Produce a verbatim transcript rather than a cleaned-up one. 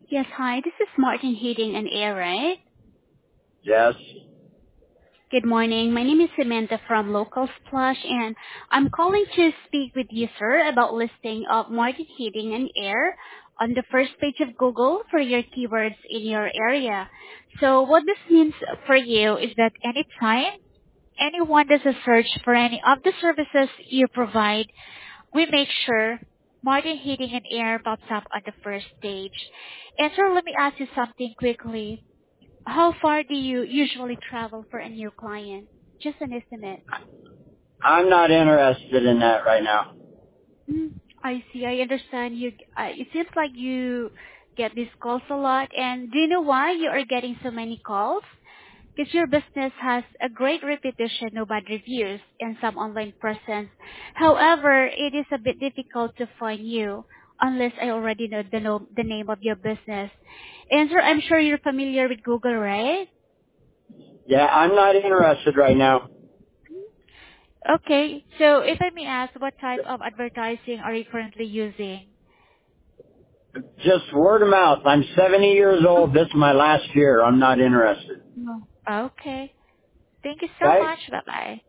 Yes, hi. This is Martin Heating and Air, right? Yes. Good morning. My name is Samantha from Local Splash, and I'm calling to speak with you, sir, about listing of Martin Heating and Air on the first page of Google for your keywords in your area. So what this means for you is that anytime anyone does a search for any of the services you provide, we make sure Martin Heating and Air pops up on the first page. And sir, let me ask you something quickly. How far do you usually travel for a new client? Just an estimate. I'm not interested in that right now. Mm, I see. I understand you. Uh, it seems like you get these calls a lot. And do you know why you are getting so many calls? Because your business has a great reputation, no bad reviews, and some online presence. However, it is a bit difficult to find you unless I already know the, no, the name of your business. And sir, I'm sure you're familiar with Google, right? Yeah, I'm not interested right now. Okay. So if I may ask, what type of advertising are you currently using? Just word of mouth. I'm seventy years old. This is my last year. I'm not interested. No. Okay. Thank you so Okay? much. Bye-bye.